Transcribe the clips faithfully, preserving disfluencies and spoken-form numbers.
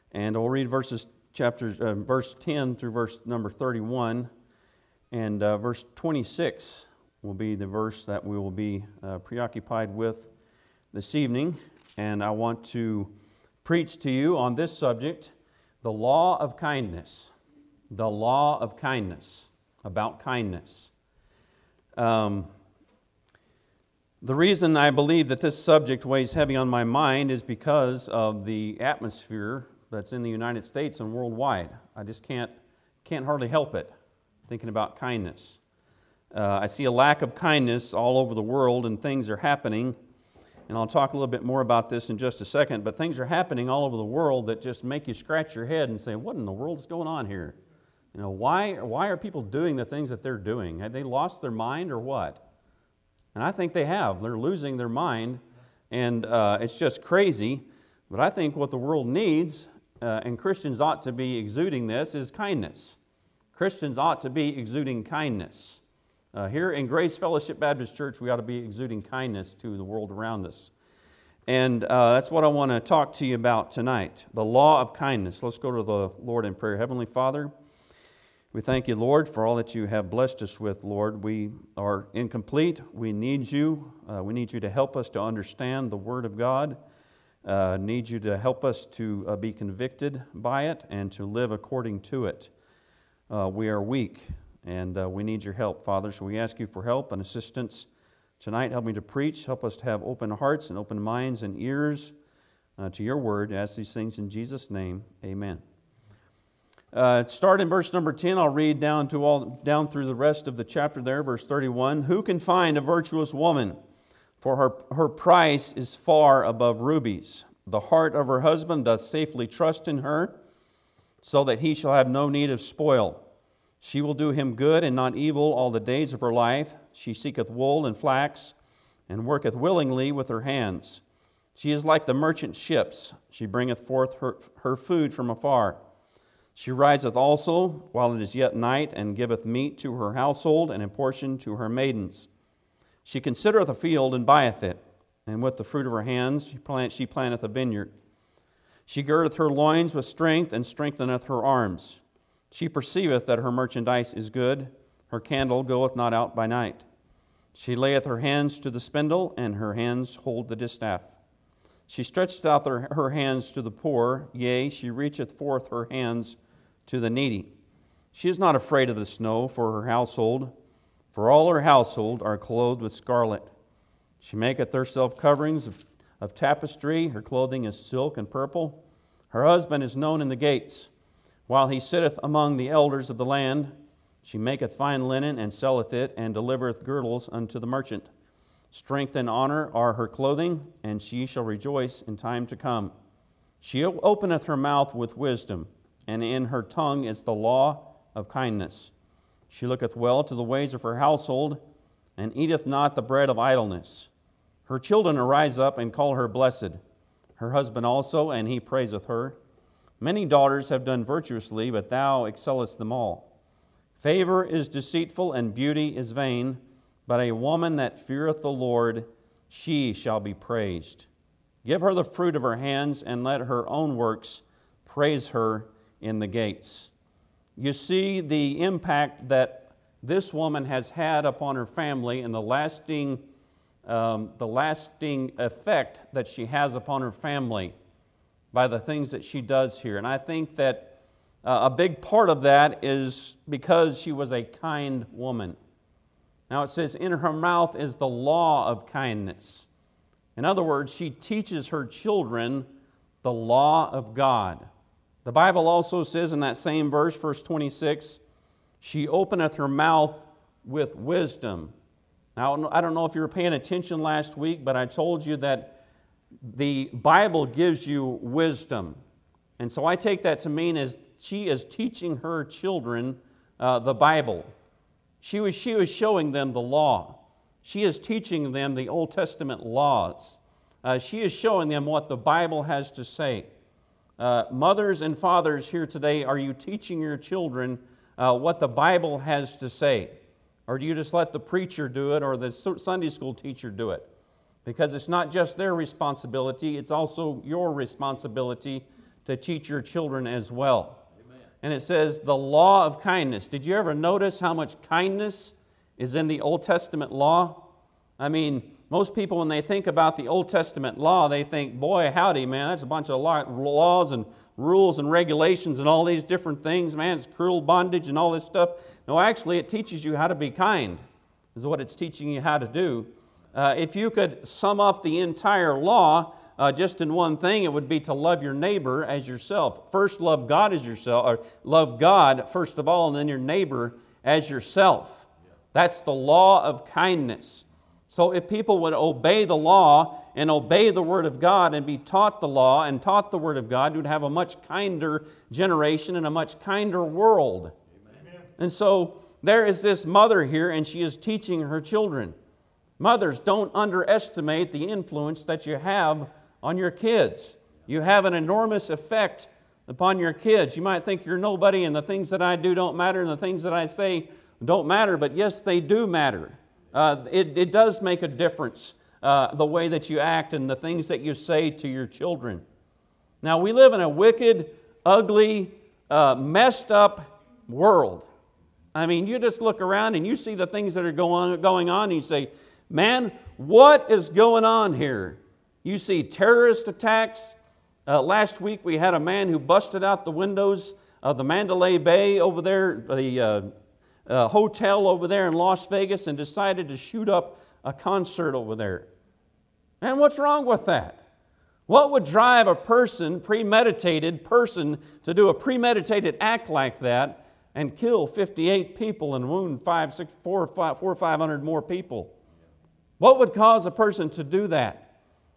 And we'll read verses chapters, uh, verse ten through verse number thirty-one, and uh, verse twenty-six will be the verse that we will be uh, preoccupied with this evening. And I want to preach to you on this subject, the law of kindness. The law of kindness, about kindness. Um, the reason I believe that this subject weighs heavy on my mind is because of the atmosphere that's in the United States and worldwide. I just can't can't hardly help it, thinking about kindness. Uh, I see a lack of kindness all over the world, and things are happening, and I'll talk a little bit more about this in just a second, but things are happening all over the world that just make you scratch your head and say, what in the world is going on here? You know, why, why are people doing the things that they're doing? Have they lost their mind or what? And I think they have. They're losing their mind, and uh, it's just crazy. But I think what the world needs, uh, and Christians ought to be exuding this, is kindness. Christians ought to be exuding kindness. Uh, here in Grace Fellowship Baptist Church, we ought to be exuding kindness to the world around us. And uh, that's what I want to talk to you about tonight, the law of kindness. Let's go to the Lord in prayer. Heavenly Father, we thank you, Lord, for all that you have blessed us with, Lord. We are incomplete. We need you. Uh, we need you to help us to understand the Word of God. Uh, need you to help us to uh, be convicted by it and to live according to it. Uh, we are weak, and uh, we need your help, Father. So we ask you for help and assistance tonight. Help me to preach. Help us to have open hearts and open minds and ears uh, to your word. I ask these things in Jesus' name. Amen. Uh, start in verse number ten. I'll read down to all down through the rest of the chapter there, verse thirty-one. Who can find a virtuous woman? For her, her price is far above rubies. The heart of her husband doth safely trust in her, so that he shall have no need of spoil. She will do him good and not evil all the days of her life. She seeketh wool and flax, and worketh willingly with her hands. She is like the merchant ships. She bringeth forth her, her food from afar. She riseth also while it is yet night, and giveth meat to her household, and a portion to her maidens. She considereth a field, and buyeth it, and with the fruit of her hands she, plant, she planteth a vineyard. She girdeth her loins with strength, and strengtheneth her arms. She perceiveth that her merchandise is good. Her candle goeth not out by night. She layeth her hands to the spindle, and her hands hold the distaff. She stretcheth out her, her hands to the poor, yea, she reacheth forth her hands to the needy. She is not afraid of the snow for her household, for all her household are clothed with scarlet. She maketh herself coverings of, of tapestry, her clothing is silk and purple. Her husband is known in the gates. While he sitteth among the elders of the land, she maketh fine linen, and selleth it, and delivereth girdles unto the merchant. Strength and honor are her clothing, and she shall rejoice in time to come. She openeth her mouth with wisdom, and in her tongue is the law of kindness. She looketh well to the ways of her household, and eateth not the bread of idleness. Her children arise up and call her blessed. Her husband also, and he praiseth her. Many daughters have done virtuously, but thou excellest them all. Favor is deceitful, and beauty is vain, but a woman that feareth the Lord, she shall be praised. Give her the fruit of her hands, and let her own works praise her in the gates. You see the impact that this woman has had upon her family, and the lasting, um, the lasting effect that she has upon her family by the things that she does here. And I think that uh, a big part of that is because she was a kind woman. Now it says, in her mouth is the law of kindness. In other words, she teaches her children the law of God. The Bible also says in that same verse, verse twenty-six, she openeth her mouth with wisdom. Now, I don't know if you were paying attention last week, but I told you that the Bible gives you wisdom. And so I take that to mean as she is teaching her children uh, the Bible. She was, she was showing them the law. She is teaching them the Old Testament laws. Uh, she is showing them what the Bible has to say. Uh, mothers and fathers here today, are you teaching your children uh, what the Bible has to say? Or do you just let the preacher do it or the Sunday school teacher do it? Because it's not just their responsibility, it's also your responsibility to teach your children as well. Amen. And it says the law of kindness. Did you ever notice how much kindness is in the Old Testament law? I mean, most people, when they think about the Old Testament law, they think, boy, howdy, man, that's a bunch of laws and rules and regulations and all these different things. Man, it's cruel bondage and all this stuff. No, actually, it teaches you how to be kind, is what it's teaching you how to do. Uh, if you could sum up the entire law uh, just in one thing, it would be to love your neighbor as yourself. First, love God as yourself, or love God first of all, and then your neighbor as yourself. That's the law of kindness. So if people would obey the law and obey the Word of God and be taught the law and taught the Word of God, you'd have a much kinder generation and a much kinder world. Amen. And so there is this mother here, and she is teaching her children. Mothers, don't underestimate the influence that you have on your kids. You have an enormous effect upon your kids. You might think you're nobody and the things that I do don't matter and the things that I say don't matter, but yes, they do matter. Uh, it, it does make a difference, uh, the way that you act and the things that you say to your children. Now, we live in a wicked, ugly, uh, messed up world. I mean, you just look around and you see the things that are going, going on and you say, man, what is going on here? You see terrorist attacks. Uh, last week we had a man who busted out the windows of the Mandalay Bay over there, the uh, uh, hotel over there in Las Vegas, and decided to shoot up a concert over there. And what's wrong with that? What would drive a person, premeditated person, to do a premeditated act like that and kill fifty-eight people and wound five, six, four, five, four or five hundred more people? What would cause a person to do that?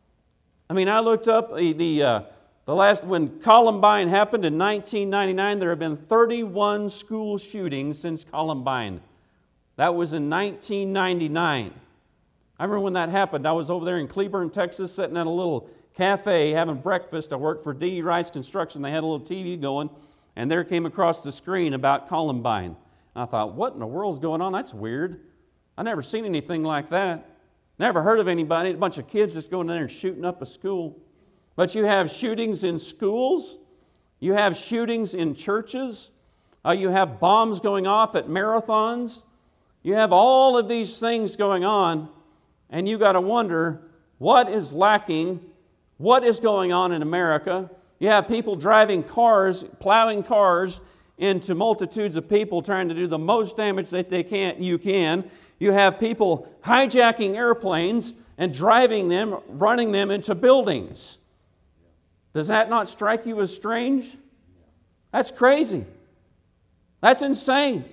I mean, I looked up the the, uh, the last, when Columbine happened in nineteen ninety-nine, there have been thirty-one school shootings since Columbine. That was in nineteen ninety-nine. I remember when that happened. I was over there in Cleburne, Texas, sitting at a little cafe having breakfast. I worked for D E. Rice Construction. They had a little T V going, and there came across the screen about Columbine. And I thought, what in the world's going on? That's weird. I never seen anything like that. Never heard of anybody, a bunch of kids just going in there and shooting up a school. But you have shootings in schools. You have shootings in churches. Uh, you have bombs going off at marathons. You have all of these things going on. And you got to wonder, what is lacking? What is going on in America? You have people driving cars, plowing cars into multitudes of people, trying to do the most damage that they can. You can. You have people hijacking airplanes and driving them, running them into buildings. Does that not strike you as strange? That's crazy. That's insane.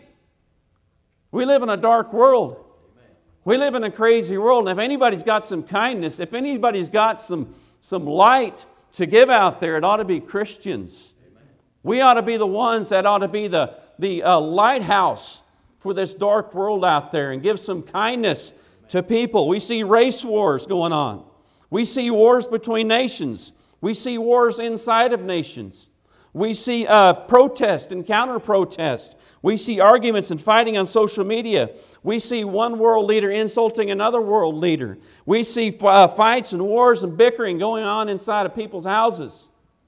We live in a dark world. We live in a crazy world. And if anybody's got some kindness, if anybody's got some, some light to give out there, it ought to be Christians. We ought to be the ones that ought to be the, the uh, lighthouse for this dark world out there and give some kindness to people. We see race wars going on. We see wars between nations. We see wars inside of nations. We see uh, protest and counter-protest. We see arguments and fighting on social media. We see one world leader insulting another world leader. We see uh, fights and wars and bickering going on inside of people's houses.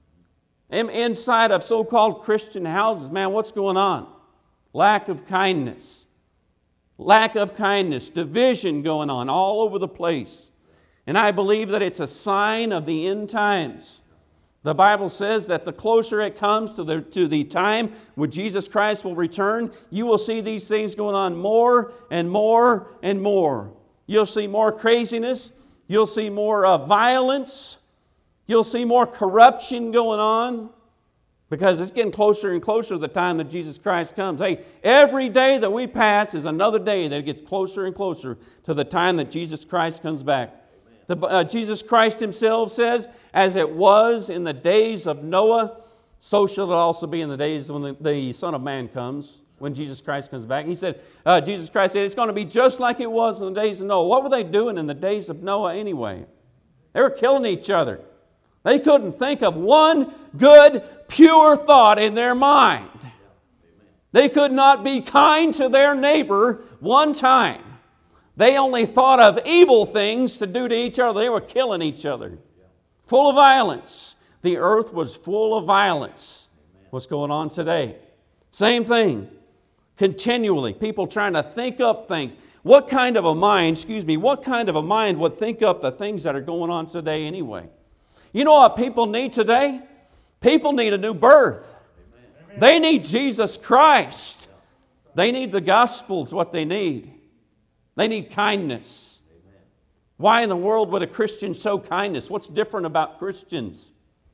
Inside of so-called Christian houses. Man, what's going on? Lack of kindness. Lack of kindness. Division going on all over the place. And I believe that it's a sign of the end times. The Bible says that the closer it comes to the, to the time when Jesus Christ will return, you will see these things going on more and more and more. You'll see more craziness. You'll see more uh, violence. You'll see more corruption going on. Because it's getting closer and closer to the time that Jesus Christ comes. Hey, every day that we pass is another day that gets closer and closer to the time that Jesus Christ comes back. The, uh, Jesus Christ Himself says, as it was in the days of Noah, so shall it also be in the days when the, the Son of Man comes, when Jesus Christ comes back. He said, uh, Jesus Christ said, it's going to be just like it was in the days of Noah. What were they doing in the days of Noah anyway? They were killing each other. They couldn't think of one good, pure thought in their mind. They could not be kind to their neighbor one time. They only thought of evil things to do to each other. They were killing each other. Full of violence. The earth was full of violence. What's going on today? Same thing. Continually, people trying to think up things. What kind of a mind, excuse me, what kind of a mind would think up the things that are going on today anyway? You know what people need today? People need a new birth. Amen. They need Jesus Christ. They need the gospel is what they need. They need kindness. Amen. Why in the world would a Christian show kindness? What's different about Christians?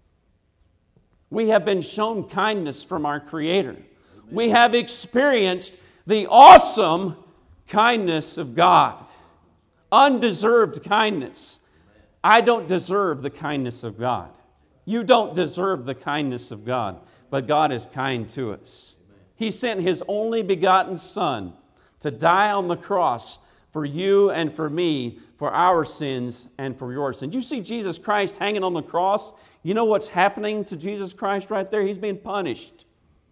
We have been shown kindness from our Creator. Amen. We have experienced the awesome kindness of God. Undeserved kindness. I don't deserve the kindness of God. You don't deserve the kindness of God, but God is kind to us. He sent His only begotten Son to die on the cross for you and for me, for our sins and for your sins. You see Jesus Christ hanging on the cross? You know what's happening to Jesus Christ right there? He's being punished.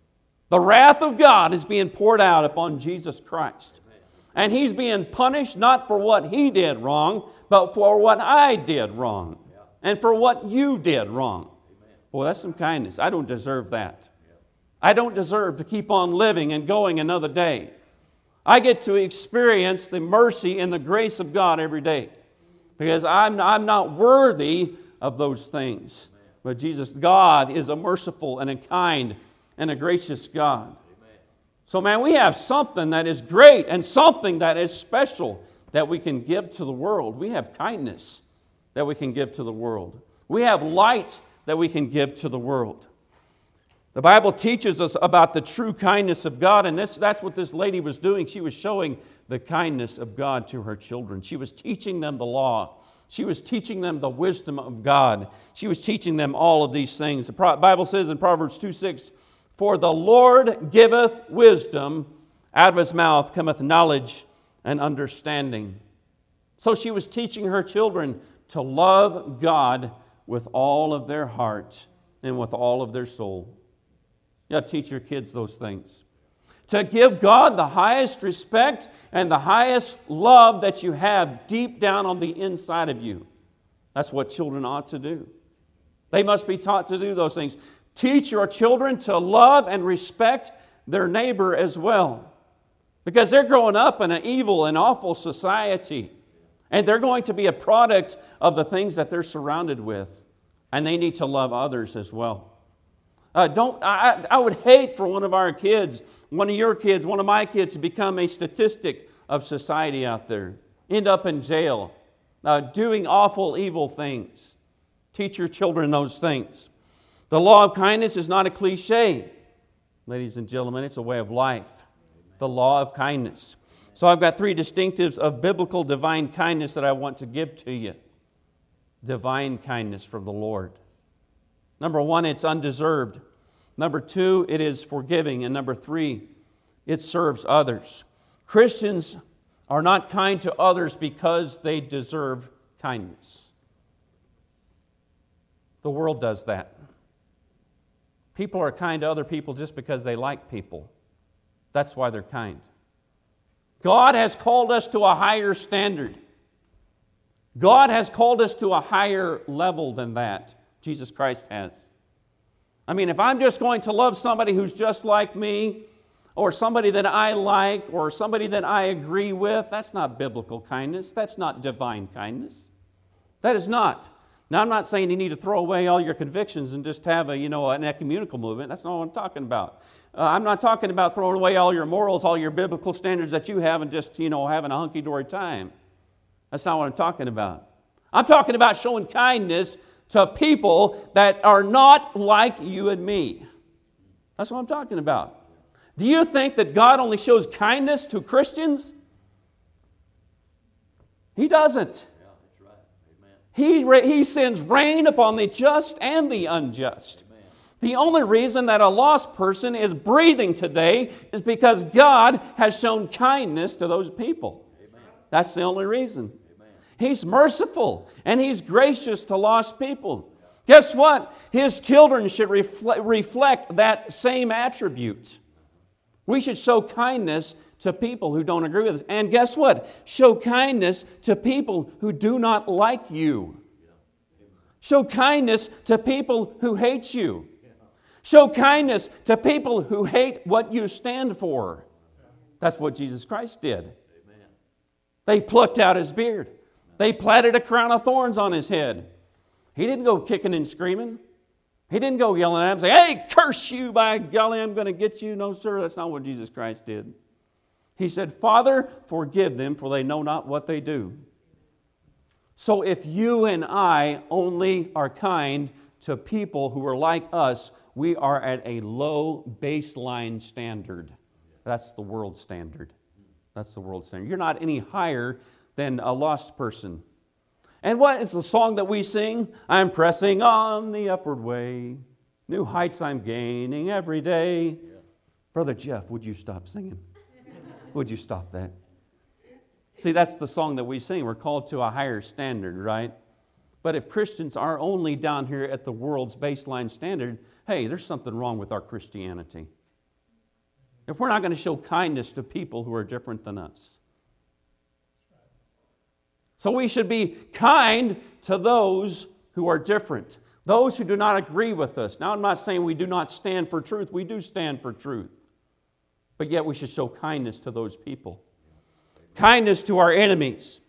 The wrath of God is being poured out upon Jesus Christ. And He's being punished not for what He did wrong, but for what I did wrong. And for what you did wrong. Boy, that's some kindness. I don't deserve that. I don't deserve to keep on living and going another day. I get to experience the mercy and the grace of God every day. Because I'm, I'm not worthy of those things. But Jesus, God is a merciful and a kind and a gracious God. So man, we have something that is great and something that is special that we can give to the world. We have kindness that we can give to the world. We have light that we can give to the world. The Bible teaches us about the true kindness of God, and this, that's what this lady was doing. She was showing the kindness of God to her children. She was teaching them the law. She was teaching them the wisdom of God. She was teaching them all of these things. The Bible says in Proverbs two six, "For the Lord giveth wisdom, out of His mouth cometh knowledge and understanding." So she was teaching her children to love God with all of their heart and with all of their soul. You got to teach your kids those things. To give God the highest respect and the highest love that you have deep down on the inside of you. That's what children ought to do. They must be taught to do those things. Teach your children to love and respect their neighbor as well. Because they're growing up in an evil and awful society. And they're going to be a product of the things that they're surrounded with. And they need to love others as well. Uh, don't I, I would hate for one of our kids, one of your kids, one of my kids to become a statistic of society out there. End up in jail, uh, doing awful, evil things. Teach your children those things. The law of kindness is not a cliche. Ladies and gentlemen, it's a way of life. The law of kindness. So I've got three distinctives of biblical divine kindness that I want to give to you. Divine kindness from the Lord. Number one, it's undeserved. Number two, it is forgiving. And number three, it serves others. Christians are not kind to others because they deserve kindness. The world does that. People are kind to other people just because they like people. That's why they're kind. God has called us to a higher standard. God has called us to a higher level than that. Jesus Christ has. I mean, if I'm just going to love somebody who's just like me, or somebody that I like, or somebody that I agree with, that's not biblical kindness. That's not divine kindness. That is not. Now, I'm not saying you need to throw away all your convictions and just have a, you know, an ecumenical movement. That's not what I'm talking about. Uh, I'm not talking about throwing away all your morals, all your biblical standards that you have and just, you know, having a hunky-dory time. That's not what I'm talking about. I'm talking about showing kindness to people that are not like you and me. That's what I'm talking about. Do you think that God only shows kindness to Christians? He doesn't. Yeah, that's right. He, Amen. he sends rain upon the just and the unjust. Amen. The only reason that a lost person is breathing today is because God has shown kindness to those people. Amen. That's the only reason. Amen. He's merciful and He's gracious to lost people. Guess what? His children should reflect, reflect that same attribute. We should show kindness to people who don't agree with us. And guess what? Show kindness to people who do not like you. Show kindness to people who hate you. Show kindness to people who hate what you stand for. That's what Jesus Christ did. Amen. They plucked out his beard. They platted a crown of thorns on his head. He didn't go kicking and screaming. He didn't go yelling at him, saying, hey, curse you, by golly, I'm going to get you. No, sir, that's not what Jesus Christ did. He said, Father, forgive them, for they know not what they do. So if you and I only are kind to people who are like us, we are at a low baseline standard. That's the world standard. That's the world standard. You're not any higher than a lost person. And what is the song that we sing? I'm pressing on the upward way. New heights I'm gaining every day. Yeah. Brother Jeff, would you stop singing? Would you stop that? See, that's the song that we sing. We're called to a higher standard, right? But if Christians are only down here at the world's baseline standard, hey, there's something wrong with our Christianity. If we're not going to show kindness to people who are different than us. So we should be kind to those who are different, those who do not agree with us. Now, I'm not saying we do not stand for truth. We do stand for truth. But yet we should show kindness to those people. Kindness to our enemies.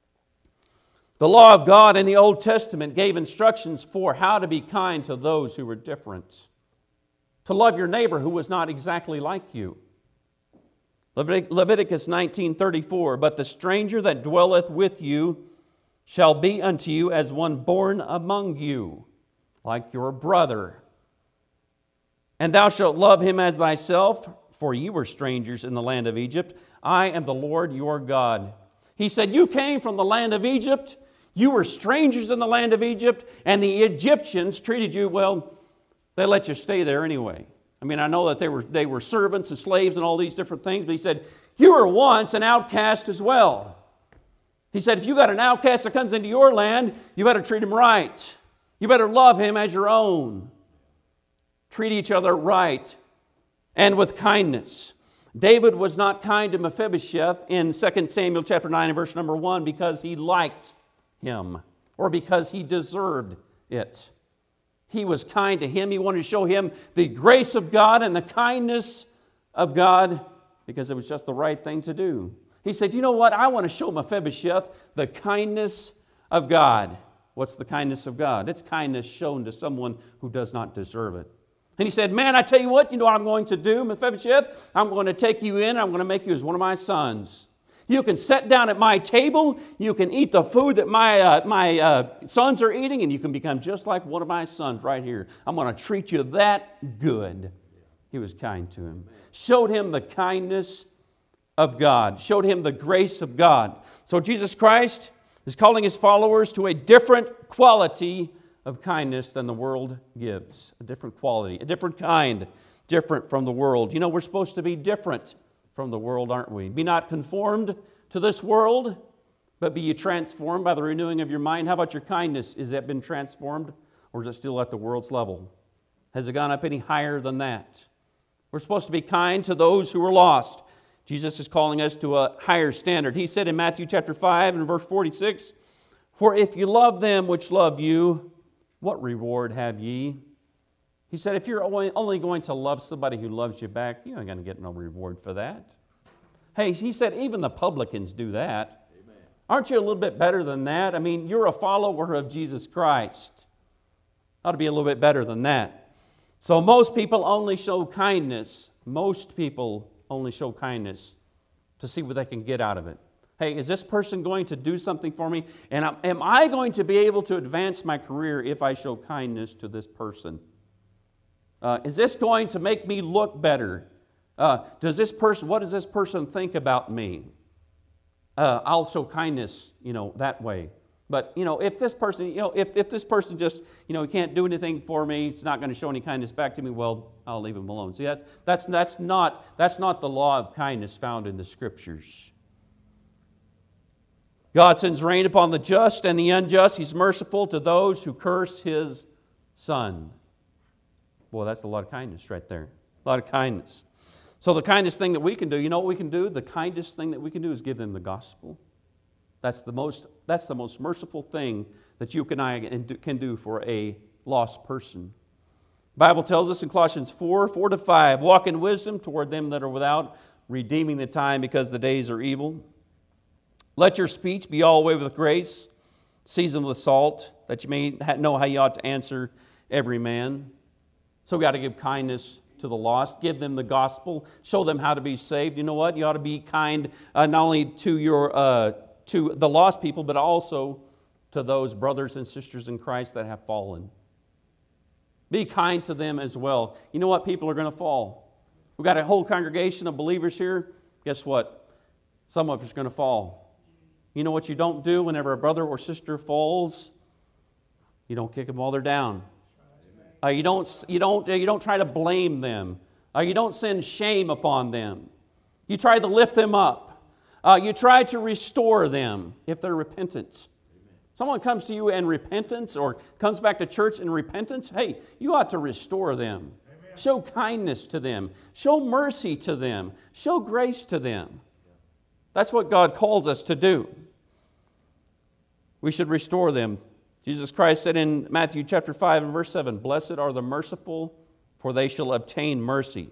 The law of God in the Old Testament gave instructions for how to be kind to those who were different. To love your neighbor who was not exactly like you. Leviticus nineteen thirty-four, but the stranger that dwelleth with you shall be unto you as one born among you, like your brother. And thou shalt love him as thyself, for ye were strangers in the land of Egypt. I am the Lord your God. He said, you came from the land of Egypt. You were strangers in the land of Egypt. And the Egyptians treated you, well, they let you stay there anyway. I mean, I know that they were, they were servants and slaves and all these different things. But he said, you were once an outcast as well. He said, if you got an outcast that comes into your land, you better treat him right. You better love him as your own. Treat each other right and with kindness. David was not kind to Mephibosheth in Second Samuel chapter nine and verse number one because he liked him or because he deserved it. He was kind to him. He wanted to show him the grace of God and the kindness of God because it was just the right thing to do. He said, you know what? I want to show Mephibosheth the kindness of God. What's the kindness of God? It's kindness shown to someone who does not deserve it. And he said, man, I tell you what, you know what I'm going to do, Mephibosheth? I'm going to take you in. I'm going to make you as one of my sons. You can sit down at my table. You can eat the food that my, uh, my uh, sons are eating, and you can become just like one of my sons right here. I'm going to treat you that good. He was kind to him. Showed him the kindness of God. Showed him the grace of God. So Jesus Christ is calling his followers to a different quality of kindness than the world gives. A different quality, a different kind, different from the world. You know, we're supposed to be different from the world, aren't we? Be not conformed to this world, but be ye transformed by the renewing of your mind. How about your kindness? Is it been transformed, or is it still at the world's level? Has it gone up any higher than that? We're supposed to be kind to those who are lost. Jesus is calling us to a higher standard. He said in Matthew chapter five and verse forty-six, for if you love them which love you, what reward have ye? He said, if you're only going to love somebody who loves you back, you ain't going to get no reward for that. Hey, he said, even the publicans do that. Amen. Aren't you a little bit better than that? I mean, you're a follower of Jesus Christ. Ought to be a little bit better than that. So most people only show kindness. Most people only show kindness to see what they can get out of it. Hey, is this person going to do something for me? And am I going to be able to advance my career if I show kindness to this person? Uh, is this going to make me look better? Uh, does this person? What does this person think about me? Uh, I'll show kindness, you know, that way. But you know, if this person, you know, if, if this person just, you know, can't do anything for me, it's not going to show any kindness back to me. Well, I'll leave him alone. See, that's that's that's not that's not the law of kindness found in the Scriptures. God sends rain upon the just and the unjust. He's merciful to those who curse His Son. Boy, that's a lot of kindness right there. A lot of kindness. So the kindest thing that we can do, you know what we can do? The kindest thing that we can do is give them the gospel. That's the most, that's the most merciful thing that you and I can do for a lost person. The Bible tells us in Colossians four, four to five, walk in wisdom toward them that are without, redeeming the time because the days are evil. Let your speech be all way with grace, seasoned with salt, that you may know how you ought to answer every man. So we got to give kindness to the lost, give them the gospel, show them how to be saved. You know what? You ought to be kind uh, not only to your uh, to the lost people, but also to those brothers and sisters in Christ that have fallen. Be kind to them as well. You know what? People are going to fall. We've got a whole congregation of believers here. Guess what? Some of us are going to fall. You know what you don't do whenever a brother or sister falls? You don't kick them while they're down. Uh, you don't, you don't, you don't try to blame them. Uh, you don't send shame upon them. You try to lift them up. Uh, you try to restore them if they're repentant. Someone comes to you in repentance or comes back to church in repentance, hey, you ought to restore them. Amen. Show kindness to them. Show mercy to them. Show grace to them. That's what God calls us to do. We should restore them. Jesus Christ said in Matthew chapter five and verse seven, blessed are the merciful, for they shall obtain mercy.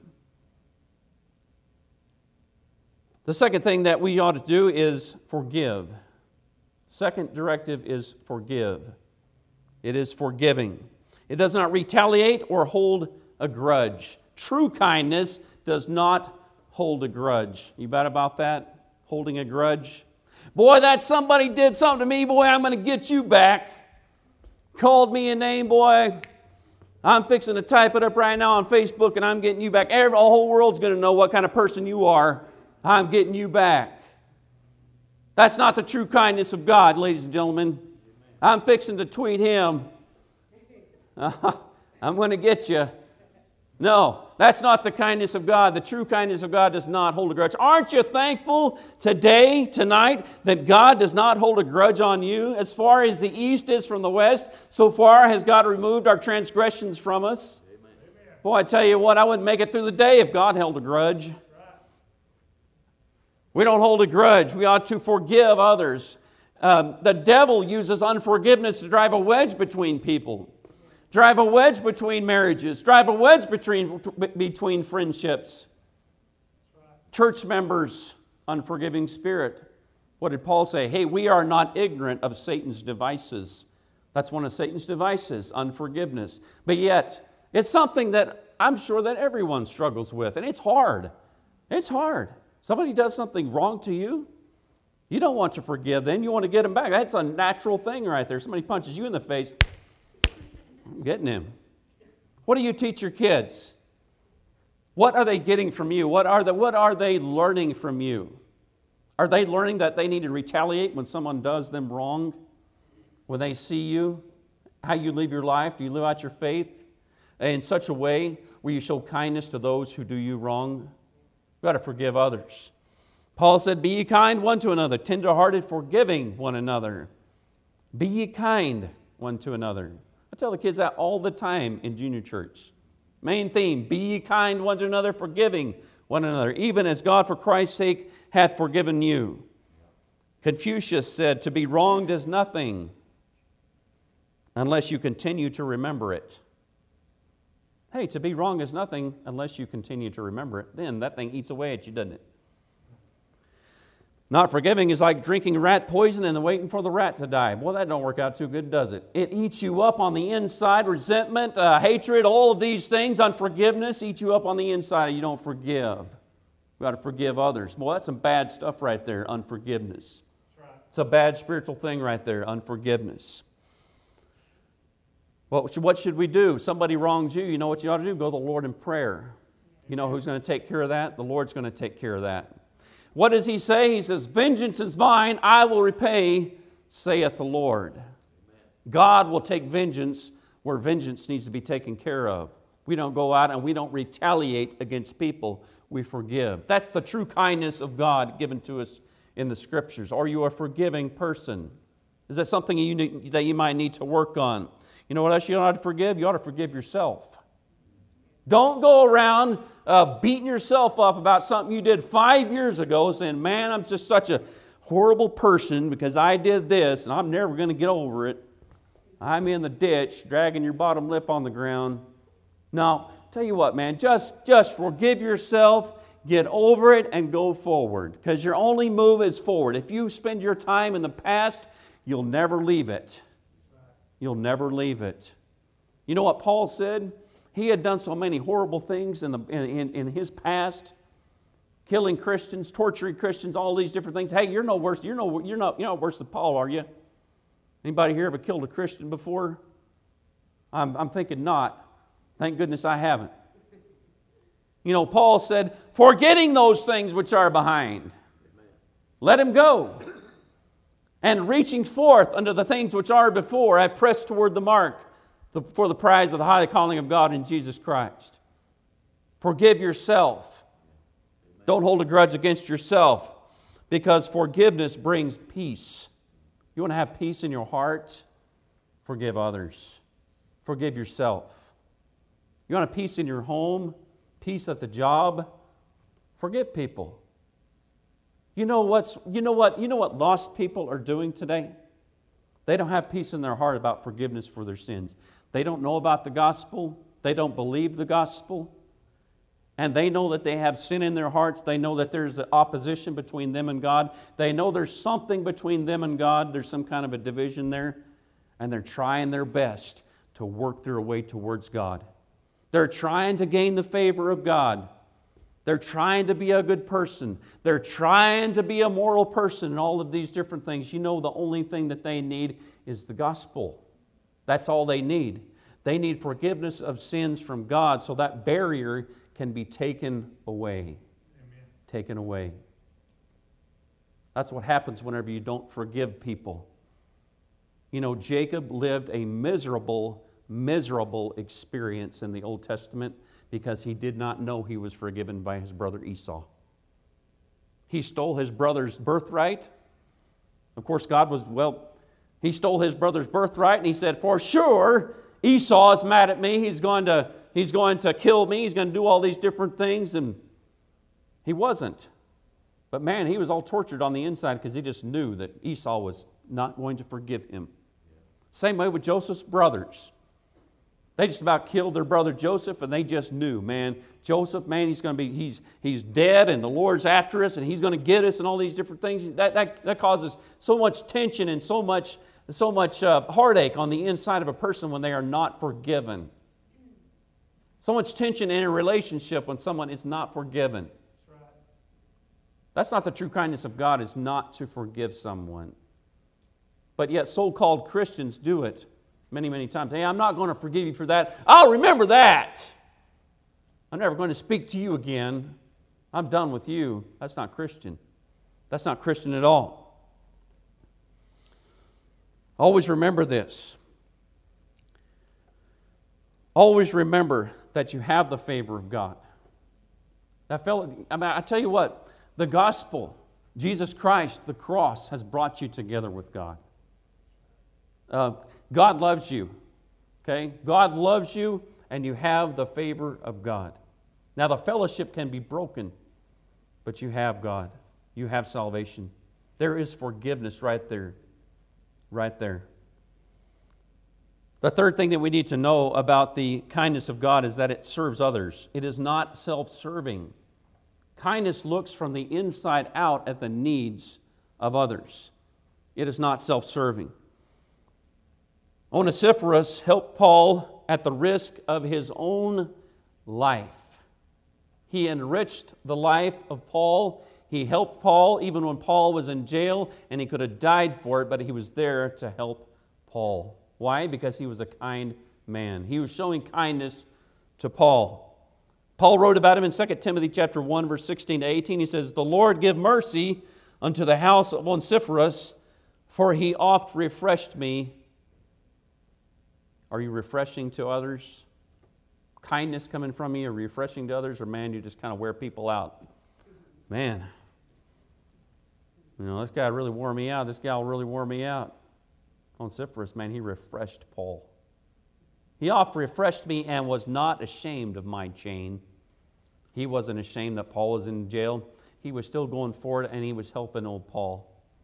The second thing that we ought to do is forgive. Second directive is forgive. It is forgiving. It does not retaliate or hold a grudge. True kindness does not hold a grudge. You bet about that? Holding a grudge? Boy, that somebody did something to me. Boy, I'm going to get you back. Called me a name, boy. I'm fixing to type it up right now on Facebook and I'm getting you back. Every, the whole world's going to know what kind of person you are. I'm getting you back. That's not the true kindness of God, ladies and gentlemen. I'm fixing to tweet him. Uh, I'm going to get you. No, that's not the kindness of God. The true kindness of God does not hold a grudge. Aren't you thankful today, tonight, that God does not hold a grudge on you? As far as the east is from the west, so far has God removed our transgressions from us. Amen. Boy, I tell you what, I wouldn't make it through the day if God held a grudge. We don't hold a grudge. We ought to forgive others. Um, the devil uses unforgiveness to drive a wedge between people. Drive a wedge between marriages. Drive a wedge between, between friendships. Church members, unforgiving spirit. What did Paul say? Hey, we are not ignorant of Satan's devices. That's one of Satan's devices, unforgiveness. But yet, it's something that I'm sure that everyone struggles with. And it's hard. It's hard. Somebody does something wrong to you, you don't want to forgive them. You want to get them back. That's a natural thing right there. Somebody punches you in the face, I'm getting him. What do you teach your kids? What are they getting from you? What are, the, what are they learning from you? Are they learning that they need to retaliate when someone does them wrong? When they see you? How you live your life? Do you live out your faith in such a way where you show kindness to those who do you wrong? You've got to forgive others. Paul said, be ye kind one to another, tender-hearted, forgiving one another. Be ye kind one to another. I tell the kids that all the time in junior church. Main theme, be ye kind one to another, forgiving one another, even as God for Christ's sake hath forgiven you. Confucius said, to be wronged is nothing unless you continue to remember it. Hey, to be wrong is nothing unless you continue to remember it. Then that thing eats away at you, doesn't it? Not forgiving is like drinking rat poison and then waiting for the rat to die. Boy, that don't work out too good, does it? It eats you up on the inside. Resentment, uh, hatred, all of these things, unforgiveness, eat you up on the inside. You don't forgive. You've got to forgive others. Boy, that's some bad stuff right there, unforgiveness. That's right. It's a bad spiritual thing right there, unforgiveness. Well, what should we do? Somebody wrongs you, you know what you ought to do? Go to the Lord in prayer. You know who's going to take care of that? The Lord's going to take care of that. What does he say? He says, vengeance is mine, I will repay, saith the Lord. Amen. God will take vengeance where vengeance needs to be taken care of. We don't go out and we don't retaliate against people. We forgive. That's the true kindness of God given to us in the Scriptures. Are you a forgiving person? Is that something you need, that you might need to work on? You know what else you ought to forgive? You ought to forgive yourself. Don't go around uh, beating yourself up about something you did five years ago saying, man, I'm just such a horrible person because I did this and I'm never going to get over it. I'm in the ditch, dragging your bottom lip on the ground. No, tell you what, man, just, just forgive yourself, get over it, and go forward. Because your only move is forward. If you spend your time in the past, you'll never leave it. You'll never leave it. You know what Paul said? He had done so many horrible things in, the, in, in his past, killing Christians, torturing Christians, all these different things. Hey, you're no worse. You're no, you're not, you're not worse than Paul, are you? Anybody here ever killed a Christian before? I'm, I'm thinking not. Thank goodness I haven't. You know, Paul said, forgetting those things which are behind, let him go. And reaching forth unto the things which are before, I press toward the mark the, for the prize of the high calling of God in Jesus Christ. Forgive yourself. Don't hold a grudge against yourself, because forgiveness brings peace. You want to have peace in your heart? Forgive others. Forgive yourself. You want a peace in your home? Peace at the job? Forgive people. You know what's you know what you know what lost people are doing today? They don't have peace in their heart about forgiveness for their sins. They don't know about the gospel. They don't believe the gospel. And they know that they have sin in their hearts. They know that there's opposition between them and God. They know there's something between them and God. There's some kind of a division there. And they're trying their best to work their way towards God. They're trying to gain the favor of God. They're trying to be a good person. They're trying to be a moral person and all of these different things. You know, the only thing that they need is the gospel. That's all they need. They need forgiveness of sins from God so that barrier can be taken away. Amen. Taken away. That's what happens whenever you don't forgive people. You know, Jacob lived a miserable, miserable experience in the Old Testament because he did not know he was forgiven by his brother Esau. He stole his brother's birthright. Of course, God was, well, he stole his brother's birthright and he said, for sure, Esau is mad at me. He's going to, he's going to kill me. He's going to do all these different things. And he wasn't. But man, he was all tortured on the inside because he just knew that Esau was not going to forgive him. Same way with Joseph's brothers. They just about killed their brother Joseph, and they just knew, man, Joseph, man, he's going to be, he's he's dead, and the Lord's after us, and he's going to get us, and all these different things. That that, that causes so much tension and so much so much uh, heartache on the inside of a person when they are not forgiven. So much tension in a relationship when someone is not forgiven. That's right. That's not the true kindness of God, is not to forgive someone. But yet so-called Christians do it many, many times. Hey, I'm not going to forgive you for that. I'll remember that. I'm never going to speak to you again. I'm done with you. That's not Christian. That's not Christian at all. Always remember this. Always remember that you have the favor of God. That fellow, I mean, I tell you what, the gospel, Jesus Christ, the cross, has brought you together with God. Uh, God loves you. Okay? God loves you, and you have the favor of God. Now, the fellowship can be broken, but you have God. You have salvation. There is forgiveness right there. Right there. The third thing that we need to know about the kindness of God is that it serves others. It is not self-serving. Kindness looks from the inside out at the needs of others. It is not self-serving. Onesiphorus helped Paul at the risk of his own life. He enriched the life of Paul. He helped Paul even when Paul was in jail, and he could have died for it, but he was there to help Paul. Why? Because he was a kind man. He was showing kindness to Paul. Paul wrote about him in Second Timothy chapter one, verse sixteen to eighteen. He says, "The Lord give mercy unto the house of Onesiphorus, for he oft refreshed me." Are you refreshing to others? Kindness coming from you, or refreshing to others, or man, you just kind of wear people out? Man, you know, this guy really wore me out. This gal really wore me out. Onesiphorus, man, he refreshed Paul. He oft refreshed me and was not ashamed of my chain. He wasn't ashamed that Paul was in jail. He was still going forward, and he was helping old Paul.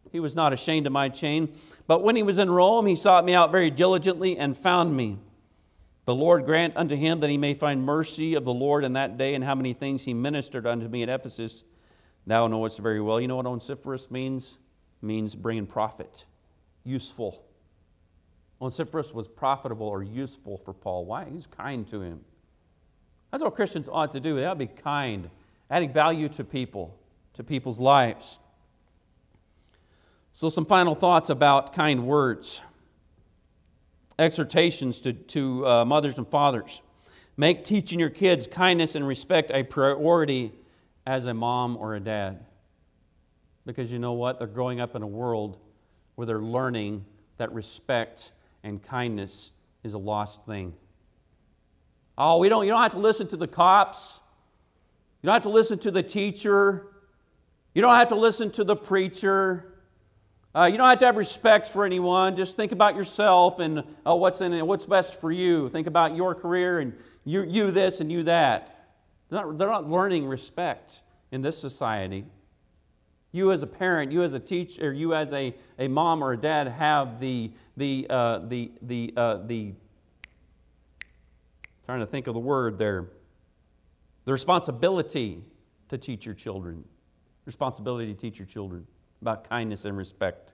He was not ashamed of my chain. But when he was in Rome, he sought me out very diligently and found me. The Lord grant unto him that he may find mercy of the Lord in that day, and how many things he ministered unto me at Ephesus. Thou knowest very well. You know what Onesiphorus means? It means bringing profit, useful. Onesiphorus was profitable or useful for Paul. Why? He was kind to him. That's what Christians ought to do. They ought to be kind, adding value to people, to people's lives. So some final thoughts about kind words. Exhortations to, to uh, mothers and fathers. Make teaching your kids kindness and respect a priority as a mom or a dad. Because you know what? They're growing up in a world where they're learning that respect and kindness is a lost thing. Oh, we don't, you don't have to listen to the cops. You don't have to listen to the teacher. You don't have to listen to the preacher. Uh, you don't have to have respect for anyone. Just think about yourself and uh, what's in it, what's best for you. Think about your career and you, you this and you that. They're not, they're not learning respect in this society. You as a parent, you as a teacher, you as a, a mom or a dad have the the uh, the the uh, the trying to think of the word there. The responsibility to teach your children. Responsibility to teach your children about kindness and respect.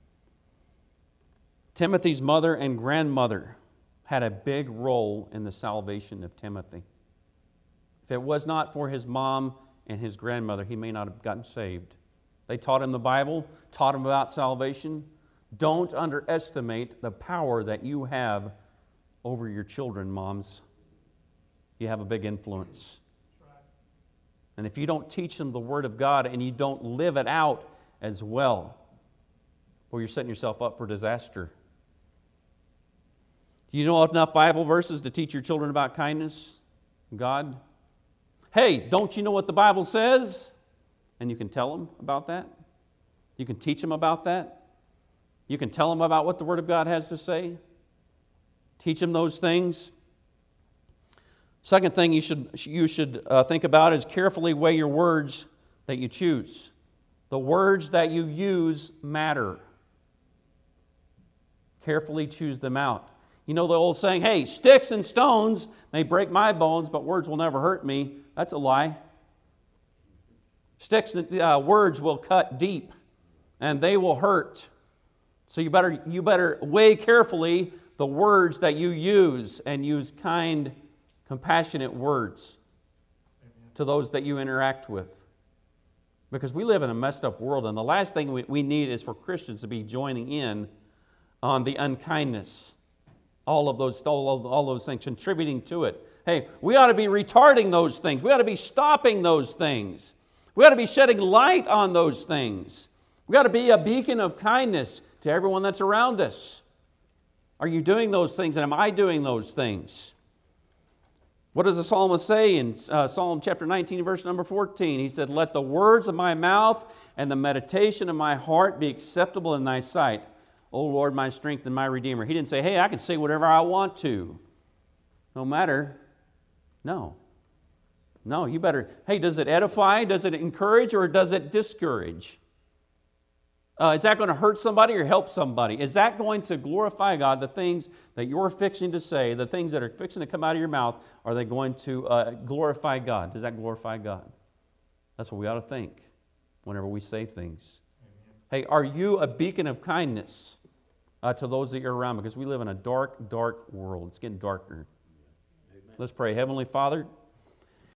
Timothy's mother and grandmother had a big role in the salvation of Timothy. If it was not for his mom and his grandmother, he may not have gotten saved. They taught him the Bible, taught him about salvation. Don't underestimate the power that you have over your children, moms. You have a big influence. And if you don't teach them the Word of God and you don't live it out as well, well, you're setting yourself up for disaster. Do you know enough Bible verses to teach your children about kindness? God? Hey, don't you know what the Bible says? And you can tell them about that. You can teach them about that. You can tell them about what the Word of God has to say. Teach them those things. Second thing you should, you should uh, think about is carefully weigh your words that you choose. The words that you use matter. Carefully choose them out. You know the old saying, hey, sticks and stones may break my bones, but words will never hurt me. That's a lie. Sticks, uh, words will cut deep, and they will hurt. So you better, you better weigh carefully the words that you use, and use kind, compassionate words to those that you interact with. Because we live in a messed up world, and the last thing we, we need is for Christians to be joining in on the unkindness. All of those, all of, all those things, contributing to it. Hey, we ought to be retarding those things. We ought to be stopping those things. We ought to be shedding light on those things. We ought to be a beacon of kindness to everyone that's around us. Are you doing those things, and am I doing those things? What does the psalmist say in uh, Psalm chapter nineteen, verse number fourteen? He said, let the words of my mouth and the meditation of my heart be acceptable in thy sight, O Lord, my strength and my Redeemer. He didn't say, hey, I can say whatever I want to. No matter. No. No, you better, hey, does it edify, does it encourage, or does it discourage? Uh, is that going to hurt somebody or help somebody? Is that going to glorify God? The things that you're fixing to say, the things that are fixing to come out of your mouth, are they going to uh, glorify God? Does that glorify God? That's what we ought to think whenever we say things. Amen. Hey, are you a beacon of kindness uh, to those that you're around? Because we live in a dark, dark world. It's getting darker. Amen. Let's pray. Heavenly Father,